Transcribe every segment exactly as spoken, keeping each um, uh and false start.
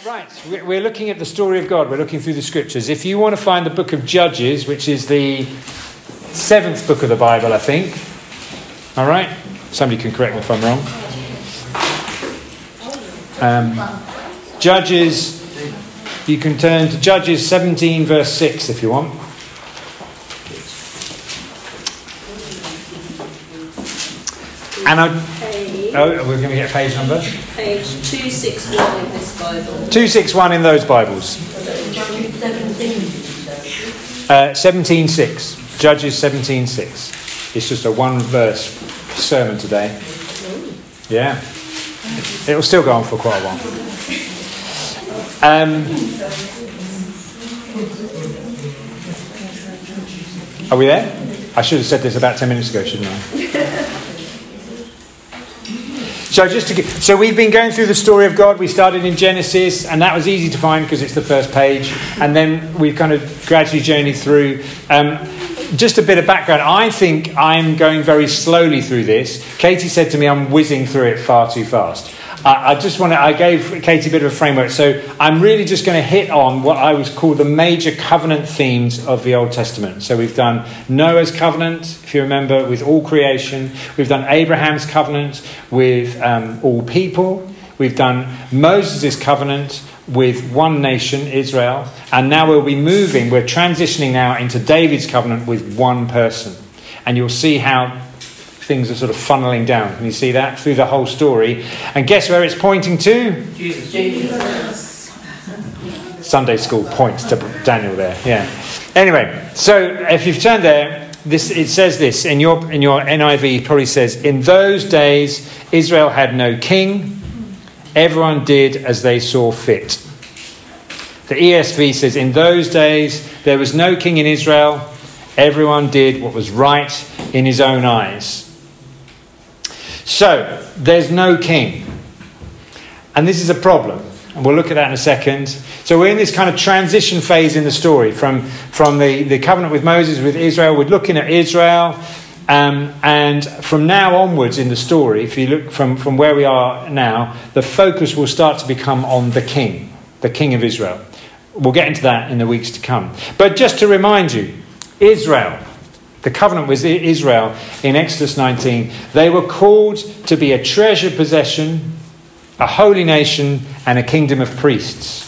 Right, we're looking at the story of God. We're looking through the scriptures. If you want to find the book of Judges, which is the seventh book of the Bible, I think. All right? Somebody can correct me if I'm wrong. Um, Judges, you can turn to Judges seventeen, verse six, if you want. And I... Oh, we're going to get a page number? Page two sixty-one in this Bible. two sixty-one in those Bibles. Uh, seventeen six. Judges seventeen six. It's just a one verse sermon today. Yeah. It'll still go on for quite a while. Um, are we there? I should have said this about ten minutes ago, shouldn't I? So just to get, so we've been going through the story of God. We started in Genesis, and that was easy to find because it's the first page. And then we've kind of gradually journeyed through. Um, just a bit of background. I think I'm going very slowly through this. Katie said to me, I'm whizzing through it far too fast. I, I just want to, I gave Katie a bit of a framework. So I'm really just going to hit on what I was called the major covenant themes of the Old Testament. So we've done Noah's covenant, if you remember, with all creation. We've done Abraham's covenant with um, all people. We've done Moses' covenant with one nation, Israel. And now we'll be moving, we're transitioning now into David's covenant with one person. And you'll see how things are sort of funneling down. Can you see that? Through the whole story. And guess where it's pointing to? Jesus. Jesus. Sunday school points to Daniel there. Yeah. Anyway, so if you've turned there, this it says this in your in your N I V. It probably says, in those days Israel had no king. Everyone did as they saw fit. The E S V says, in those days there was no king in Israel. Everyone did what was right in his own eyes. So, there's no king. And this is a problem. And we'll look at that in a second. So we're in this kind of transition phase in the story. From, from the, the covenant with Moses, with Israel. We're looking at Israel. Um, and from now onwards in the story, if you look from, from where we are now, the focus will start to become on the king. The king of Israel. We'll get into that in the weeks to come. But just to remind you, Israel... The covenant with Israel in Exodus nineteen. They were called to be a treasured possession, a holy nation, and a kingdom of priests.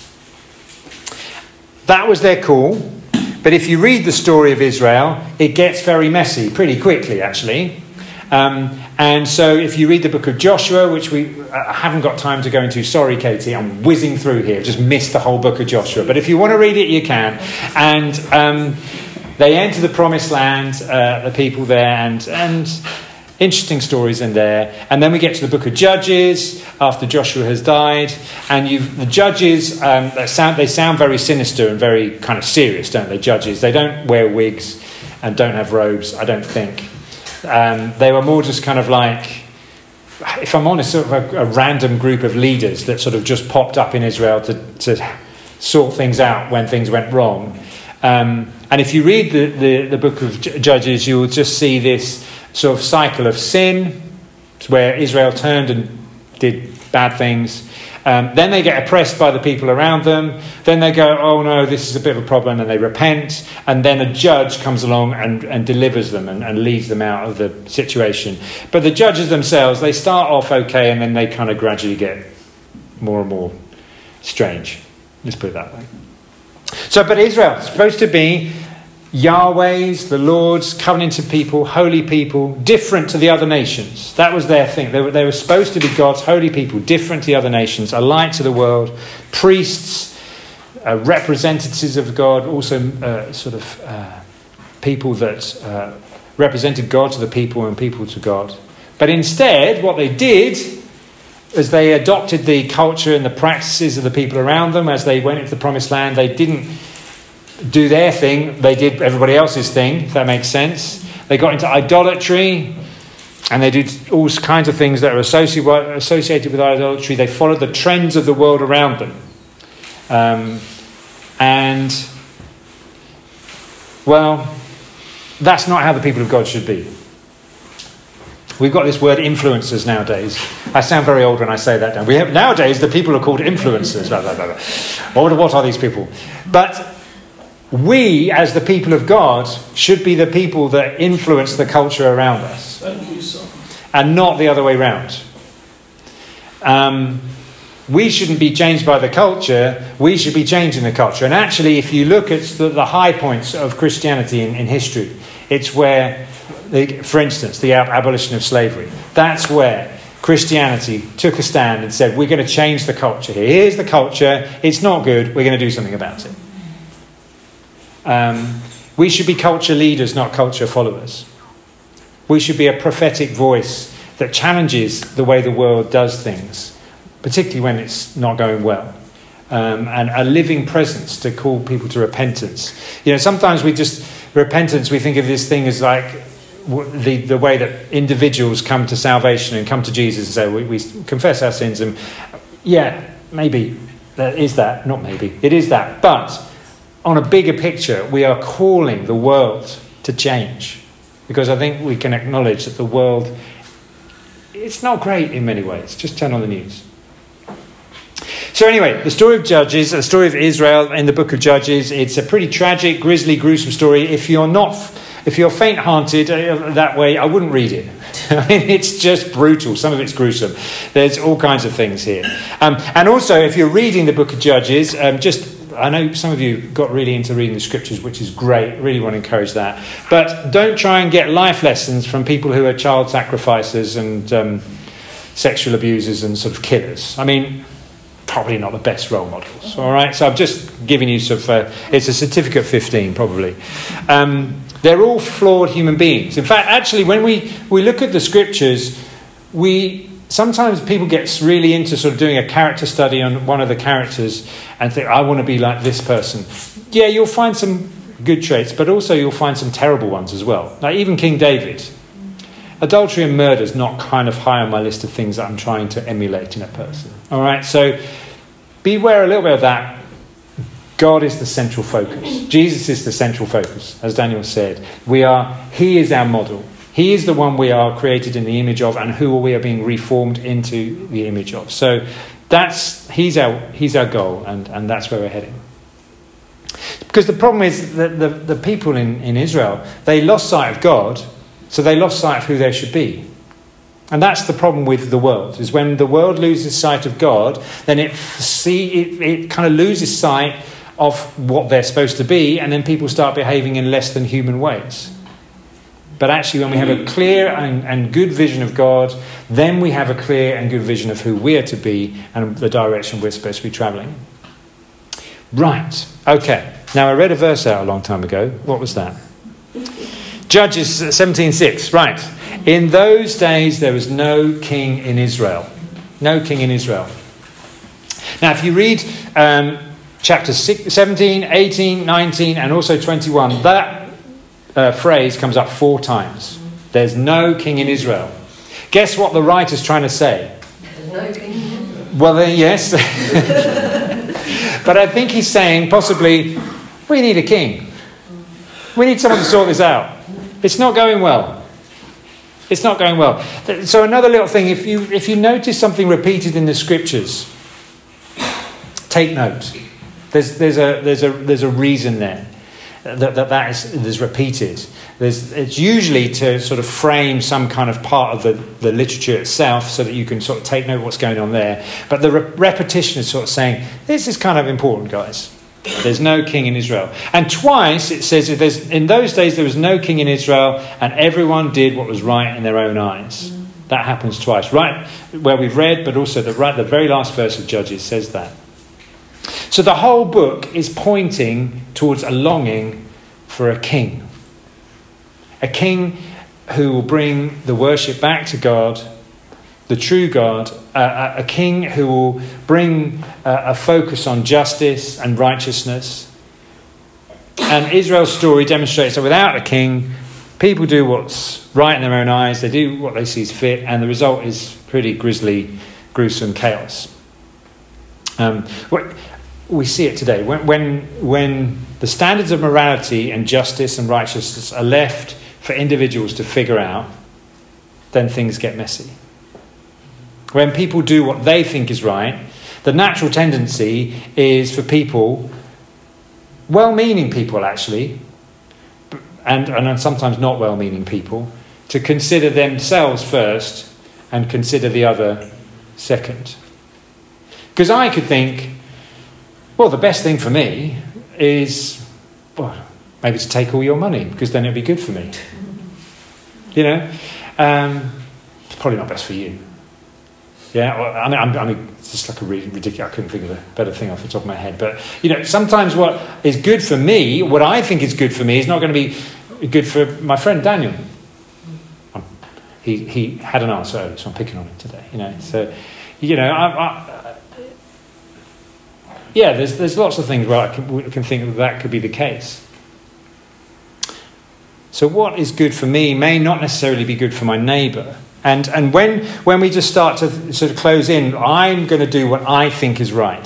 That was their call. But if you read the story of Israel, it gets very messy pretty quickly, actually. Um, and so if you read the book of Joshua, which we uh, haven't got time to go into. Sorry, Katie, I'm whizzing through here. Just missed the whole book of Joshua. But if you want to read it, you can. And... Um, They enter the promised land, uh, the people there, and and interesting stories in there. And then we get to the book of Judges after Joshua has died, and you've the judges. Um, they sound they sound very sinister and very kind of serious, don't they? Judges. They don't wear wigs and don't have robes. I don't think. Um, they were more just kind of like, if I'm honest, sort of a, a random group of leaders that sort of just popped up in Israel to to sort things out when things went wrong. Um, and if you read the, the, the book of Judges, you will just see this sort of cycle of sin, where Israel turned and did bad things. Um, then they get oppressed by the people around them. Then they go, oh no, this is a bit of a problem, and they repent. And then a judge comes along and, and delivers them and, and leads them out of the situation. But the judges themselves, they start off okay, and then they kind of gradually get more and more strange. Let's put it that way. So, but Israel is supposed to be Yahweh's, the Lord's, covenanted people, holy people, different to the other nations. That was their thing. They were, they were supposed to be God's holy people, different to the other nations, a light to the world, priests, uh, representatives of God, also uh, sort of uh, people that uh, represented God to the people and people to God. But instead, what they did, as they adopted the culture and the practices of the people around them, as they went into the promised land, they didn't do their thing. They did everybody else's thing, if that makes sense. They got into idolatry, and they did all kinds of things that are associated with idolatry. They followed the trends of the world around them. Um, and, well, that's not how the people of God should be. We've got this word influencers nowadays. I sound very old when I say that. We have, nowadays, the people are called influencers. Blah, blah, blah, blah. What, what are these people? But we, as the people of God, should be the people that influence the culture around us. And not the other way around. Um, we shouldn't be changed by the culture. We should be changing the culture. And actually, if you look at the, the high points of Christianity in, in history, it's where, the, for instance, the abolition of slavery. That's where Christianity took a stand and said, we're going to change the culture here. Here's the culture. It's not good. We're going to do something about it. Um, we should be culture leaders, not culture followers. We should be a prophetic voice that challenges the way the world does things, particularly when it's not going well. Um, and a living presence to call people to repentance. You know, sometimes we just, repentance, we think of this thing as like the, the way that individuals come to salvation and come to Jesus and say, we, we confess our sins. And yeah, maybe that is that, not maybe, it is that. But on a bigger picture, we are calling the world to change. Because I think we can acknowledge that the world, it's not great in many ways. Just turn on the news. So anyway, the story of Judges, the story of Israel in the book of Judges, it's a pretty tragic, grisly, gruesome story. If you're not, if you're faint-hearted that way, I wouldn't read it. I mean, it's just brutal. Some of it's gruesome. There's all kinds of things here. Um, and also, if you're reading the book of Judges, um, just... I know some of you got really into reading the scriptures, which is great. Really want to encourage that. But don't try and get life lessons from people who are child sacrificers and um, sexual abusers and sort of killers. I mean, probably not the best role models. All right. So I'm just giving you sort of, uh, it's a certificate fifteen probably. Um, they're all flawed human beings. In fact, actually, when we, we look at the scriptures, we... Sometimes people get really into sort of doing a character study on one of the characters and think, I want to be like this person. Yeah, you'll find some good traits, but also you'll find some terrible ones as well. Like even King David. Adultery and murder is not kind of high on my list of things that I'm trying to emulate in a person. All right, so beware a little bit of that. God is the central focus. Jesus is the central focus, as Daniel said. We are, he is our model. He is the one we are created in the image of and who we are being reformed into the image of. So that's he's our he's our goal and, and that's where we're heading. Because the problem is that the, the people in, in Israel, they lost sight of God, so they lost sight of who they should be. And that's the problem with the world, is when the world loses sight of God, then it see it, it kind of loses sight of what they're supposed to be, and then people start behaving in less than human ways. But actually, when we have a clear and, and good vision of God, then we have a clear and good vision of who we are to be and the direction we're supposed to be travelling. Right. Okay. Now, I read a verse out a long time ago. What was that? Judges seventeen six. Right. In those days, there was no king in Israel. No king in Israel. Now, if you read um, chapters seventeen, eighteen, nineteen, and also twenty-one, that Uh, phrase comes up four times. There's no king in Israel. Guess what the writer's trying to say? There's no king in Israel. Well, then, yes. But I think he's saying possibly, we need a king. We need someone to sort this out. It's not going well. It's not going well. So another little thing, if you if you notice something repeated in the scriptures, take note. There's there's a there's a there's a reason there. That that, that is, is repeated. There's, it's usually to sort of frame some kind of part of the, the literature itself so that you can sort of take note of what's going on there. But the re- repetition is sort of saying, this is kind of important, guys. There's no king in Israel. And twice it says, there's, in those days there was no king in Israel and everyone did what was right in their own eyes. That happens twice. Right where we've read, but also the, right, the very last verse of Judges says that. So the whole book is pointing towards a longing for a king. A king who will bring the worship back to God, the true God. Uh, a king who will bring uh, a focus on justice and righteousness. And Israel's story demonstrates that without a king, people do what's right in their own eyes. They do what they see as fit. And the result is pretty grisly, gruesome chaos. Um, what, We see it today. When, when when the standards of morality and justice and righteousness are left for individuals to figure out, then things get messy. When people do what they think is right, the natural tendency is for people, well-meaning people actually, and, and sometimes not well-meaning people, to consider themselves first and consider the other second. Because I could think, well, the best thing for me is, well, maybe to take all your money, because then it'd be good for me. You know? Um, it's probably not best for you. Yeah, well, I mean, I'm, I mean, it's just like a really ridiculous, I couldn't think of a better thing off the top of my head. But, you know, sometimes what is good for me, what I think is good for me, is not going to be good for my friend Daniel. Um, he he had an answer earlier, so I'm picking on him today, you know. So, you know, I... I Yeah, there's there's lots of things where I can, we can think that that could be the case. So what is good for me may not necessarily be good for my neighbour. And and when when we just start to sort of close in, I'm going to do what I think is right.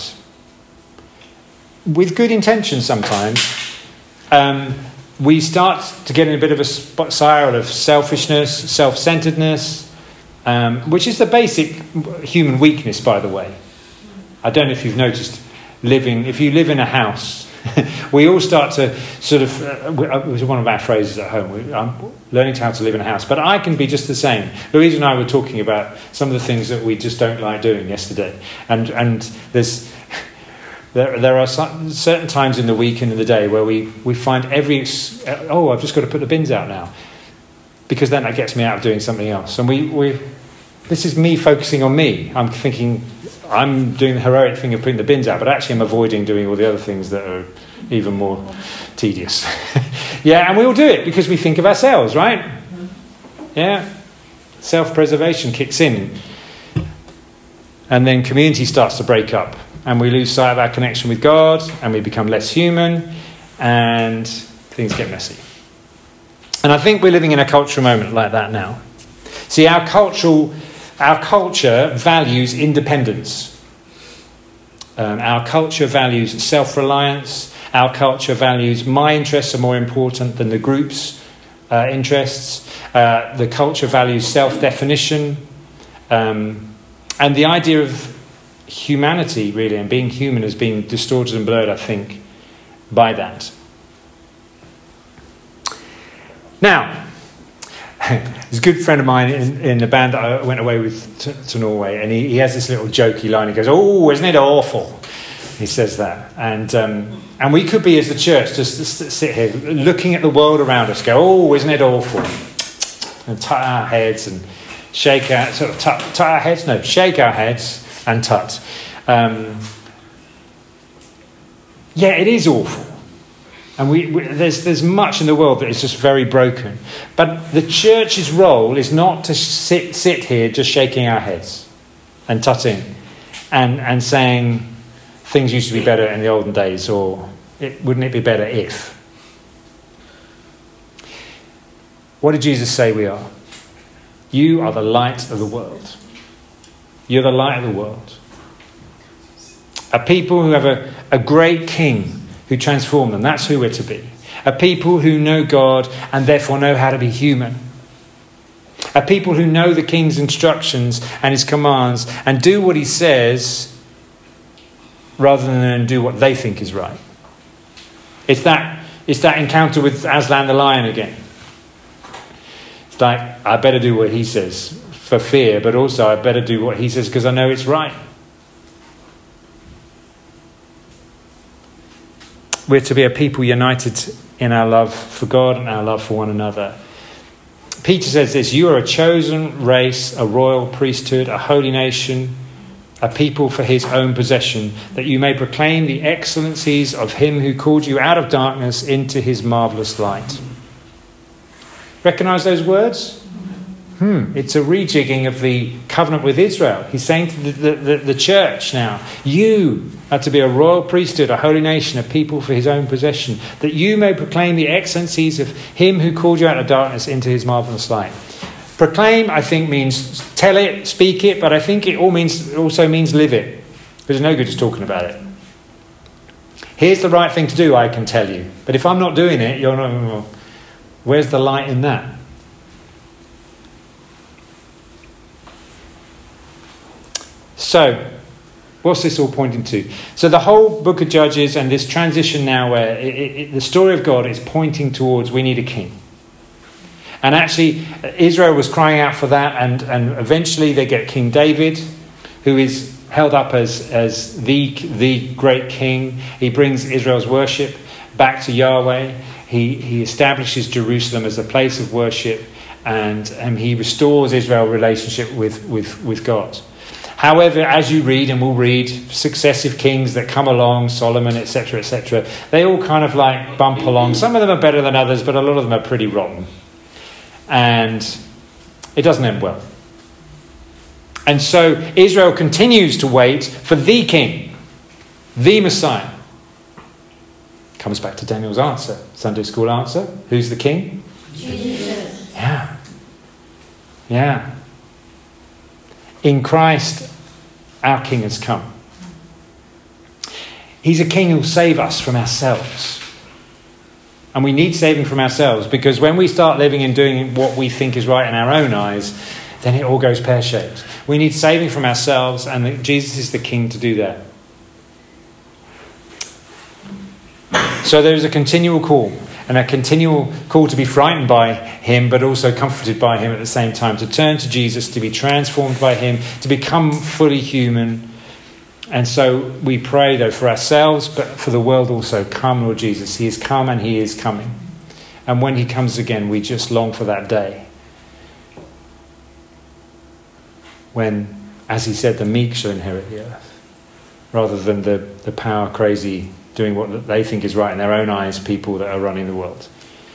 With good intentions sometimes, um, we start to get in a bit of a spiral of selfishness, self-centeredness, um, which is the basic human weakness, by the way. I don't know if you've noticed. Living, if you live in a house, we all start to sort of, uh, it was one of our phrases at home, we, I'm learning how to live in a house, but I can be just the same. Louise and I were talking about some of the things that we just don't like doing yesterday, and and there's there there are some, certain times in the week and in the day where we, we find every, oh, I've just got to put the bins out now, because then that gets me out of doing something else. And we, we this is me focusing on me. I'm thinking, I'm doing the heroic thing of putting the bins out, but actually I'm avoiding doing all the other things that are even more tedious. Yeah, and we all do it because we think of ourselves, right? Yeah. Self-preservation kicks in. And then community starts to break up. And we lose sight of our connection with God, and we become less human, and things get messy. And I think we're living in a cultural moment like that now. See, our cultural... Our culture values independence. Um, our culture values self-reliance. Our culture values my interests are more important than the group's uh, interests. Uh, the culture values self-definition. Um, and the idea of humanity, really, and being human has been distorted and blurred, I think, by that. Now... There's a good friend of mine in, in the band that I went away with to, to Norway, and he, he has this little jokey line. He goes, "Oh, isn't it awful?" He says that, and um, and we could be as the church just, just sit here looking at the world around us, go, "Oh, isn't it awful?" And tut our heads and shake our sort of tut, tut our heads, no, shake our heads and tut. Um, yeah, it is awful. And we, we, there's there's much in the world that is just very broken. But the church's role is not to sit sit here just shaking our heads and tutting and, and saying things used to be better in the olden days, or it, wouldn't it be better if? What did Jesus say we are? You are the light of the world. You're the light of the world. A people who have a, a great king who transform them. That's who we're to be. A people who know God and therefore know how to be human. A people who know the King's instructions and his commands and do what he says rather than do what they think is right. It's that, it's that encounter with Aslan the lion again. It's like, I better do what he says for fear, but also I better do what he says because I know it's right. We're to be a people united in our love for God and our love for one another. Peter says this, you are a chosen race, a royal priesthood, a holy nation, a people for his own possession, that you may proclaim the excellencies of him who called you out of darkness into his marvellous light. Recognise those words? Hmm, it's a rejigging of the covenant with Israel. He's saying to the, the, the, the church now, you are to be a royal priesthood, a holy nation, a people for his own possession, that you may proclaim the excellencies of him who called you out of darkness into his marvellous light. Proclaim, I think, means tell it, speak it, but I think it all means also means live it. There's no good just talking about it. Here's the right thing to do, I can tell you. But if I'm not doing it, you're not... Where's the light in that? So, what's this all pointing to? So the whole book of Judges and this transition now where it, it, the story of God is pointing towards we need a king. And actually, Israel was crying out for that, and, and eventually they get King David, who is held up as, as the, the great king. He brings Israel's worship back to Yahweh. He, he establishes Jerusalem as a place of worship, and, and he restores Israel's relationship with, with, with God. However, as you read, and we'll read, successive kings that come along, Solomon, et cetera, et cetera, they all kind of like bump along. Some of them are better than others, but a lot of them are pretty rotten. And it doesn't end well. And so Israel continues to wait for the king, the Messiah. Comes back to Daniel's answer, Sunday school answer. Who's the king? Jesus. Yeah. Yeah. In Christ, our king has come. He's a king who will save us from ourselves. And we need saving from ourselves, because when we start living and doing what we think is right in our own eyes, then it all goes pear-shaped. We need saving from ourselves, and Jesus is the king to do that. So there is a continual call, and a continual call to be frightened by him, but also comforted by him at the same time, to turn to Jesus, to be transformed by him, to become fully human. And so we pray, though, for ourselves, but for the world also. Come, Lord Jesus. He has come and he is coming. And when he comes again, we just long for that day when, as he said, the meek shall inherit the earth, rather than the, the power crazy doing what they think is right in their own eyes, people that are running the world.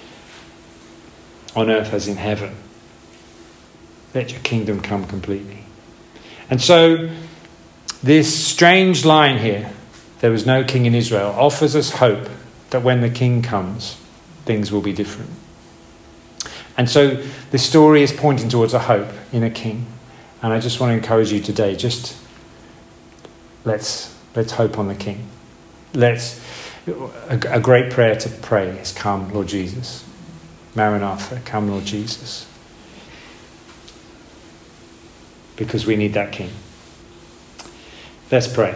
On earth as in heaven. Let your kingdom come completely. And so this strange line here, there was no king in Israel, offers us hope that when the king comes, things will be different. And so the story is pointing towards a hope in a king. And I just want to encourage you today, just let's let's hope on the king. Let's a, a great prayer to pray is, come, Lord Jesus. Maranatha, come, Lord Jesus. Because we need that king. Let's pray.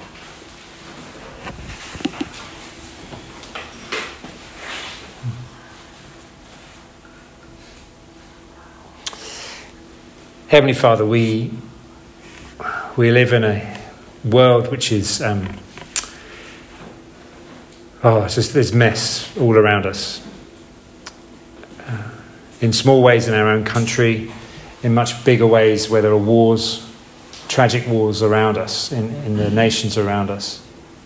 Heavenly Father, we we live in a world which is um, oh, it's just there's mess all around us. Uh, in small ways in our own country, in much bigger ways where there are wars, tragic wars around us, in, in the nations around us.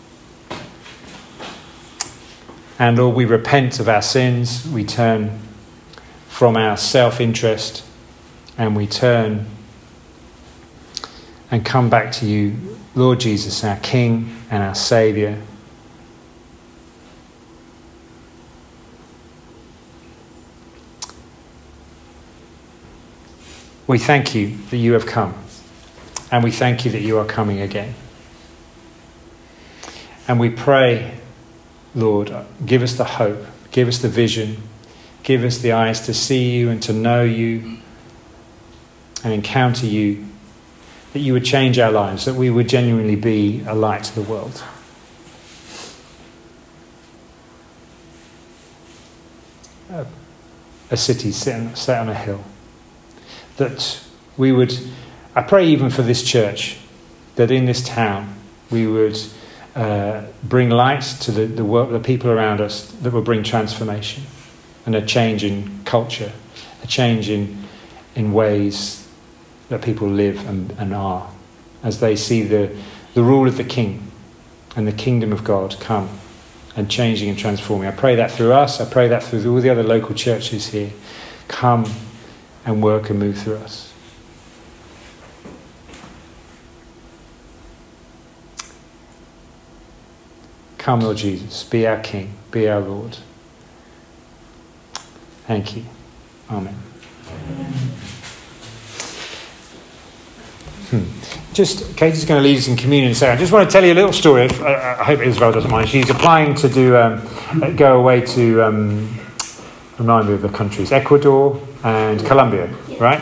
And Lord, we repent of our sins, we turn from our self-interest, and we turn and come back to you, Lord Jesus, our King and our Saviour. We thank you that you have come, and we thank you that you are coming again. And we pray, Lord, give us the hope, give us the vision, give us the eyes to see you and to know you and encounter you, that you would change our lives, that we would genuinely be a light to the world. A, a city set, set on a hill. That we would, I pray even for this church, that in this town we would uh, bring light to the, the, work, the people around us, that will bring transformation and a change in culture, a change in, in ways that people live and, and are, as they see the, the rule of the King and the kingdom of God come and changing and transforming. I pray that through us. I pray that through all the other local churches here. Come and work and move through us. Come, Lord Jesus, be our King, be our Lord. Thank you. Amen. Hmm. Just, Katie's going to lead us in communion in a second. I just want to tell you a little story. I, I hope Isabel doesn't mind. She's applying to do um, go away to, um, remind me of the countries, Ecuador and Colombia, right?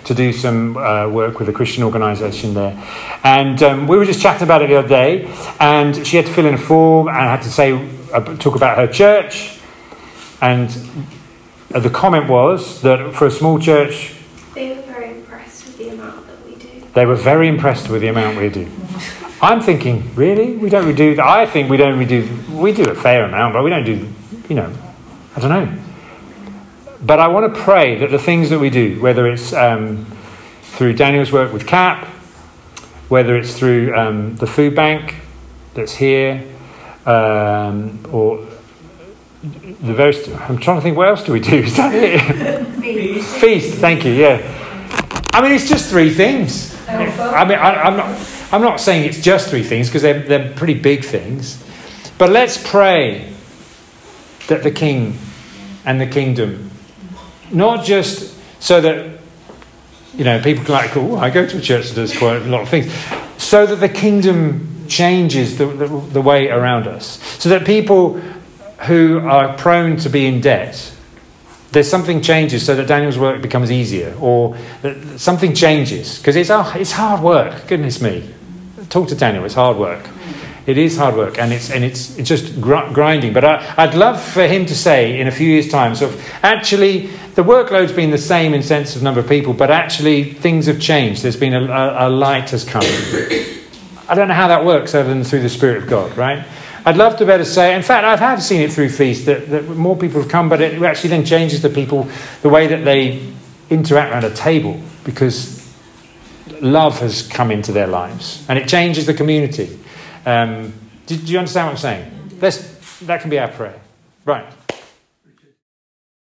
to do some uh, work with a Christian organisation there. And um, we were just chatting about it the other day, and she had to fill in a form and had to say uh, talk about her church. And uh, the comment was that for a small church, they were very impressed with the amount that we do. They were very impressed with the amount we do. I'm thinking, really? We don't do that? I think we don't we do we do a fair amount, but we don't do, you know, I don't know. But I want to pray that the things that we do, whether it's um, through Daniel's work with C A P, whether it's through um, the food bank that's here, um, or the various, I'm trying to think, what else do we do? Is that it? Feast. Feast, thank you, yeah. I mean, it's just three things. I mean, I, I'm not I'm not saying it's just three things, because they're, they're pretty big things. But let's pray that the King and the kingdom, not just so that, you know, people can like, oh, I go to a church that does quite a lot of things, so that the kingdom changes the, the, the way around us. So that people who are prone to be in debt, there's something changes so that Daniel's work becomes easier, or that something changes, because it's, it's hard work, goodness me. Talk to Daniel, it's hard work. It is hard work, and it's and it's it's just gr- grinding. But I, I'd love for him to say in a few years' time, sort of, actually, the workload's been the same in sense of number of people, but actually things have changed. There's been a, a, a light has come. I don't know how that works other than through the Spirit of God, right? I'd love to better say, in fact, I have seen it through Feast, that, that more people have come, but it actually then changes the people, the way that they interact around a table, because love has come into their lives, and it changes the community. Um, do, do you understand what I'm saying? Let's, that can be our prayer. Right.